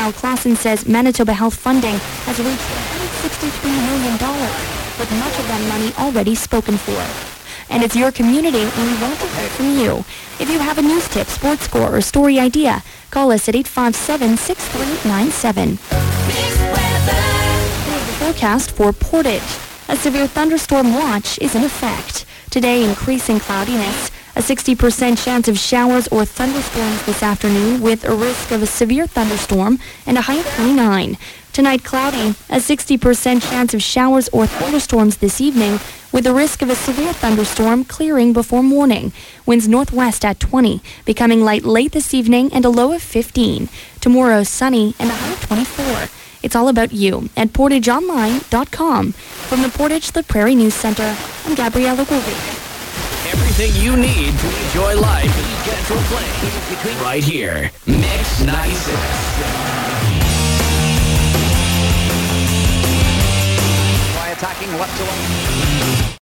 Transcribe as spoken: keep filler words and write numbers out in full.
Meanwhile, Clausen says Manitoba Health funding has reached one hundred sixty-three million dollars, with much of that money already spoken for. And it's your community, and we want to hear from you. If you have a news tip, sports score, or story idea, call us at eight five seven, six three nine seven. Forecast for Portage. A severe thunderstorm watch is in effect. Today, increasing cloudiness. A sixty percent chance of showers or thunderstorms this afternoon with a risk of a severe thunderstorm and a high of twenty-nine. Tonight, cloudy. A sixty percent chance of showers or thunderstorms this evening with a risk of a severe thunderstorm clearing before morning. Winds northwest at twenty, becoming light late this evening and a low of fifteen. Tomorrow, sunny and a high of twenty-four. It's all about you at portage online dot com. From the Portage La Prairie News Center, I'm Gabriella Goldie. Everything you need to enjoy life in Central Plains, right here. Mix ninety-six. By attacking left to left.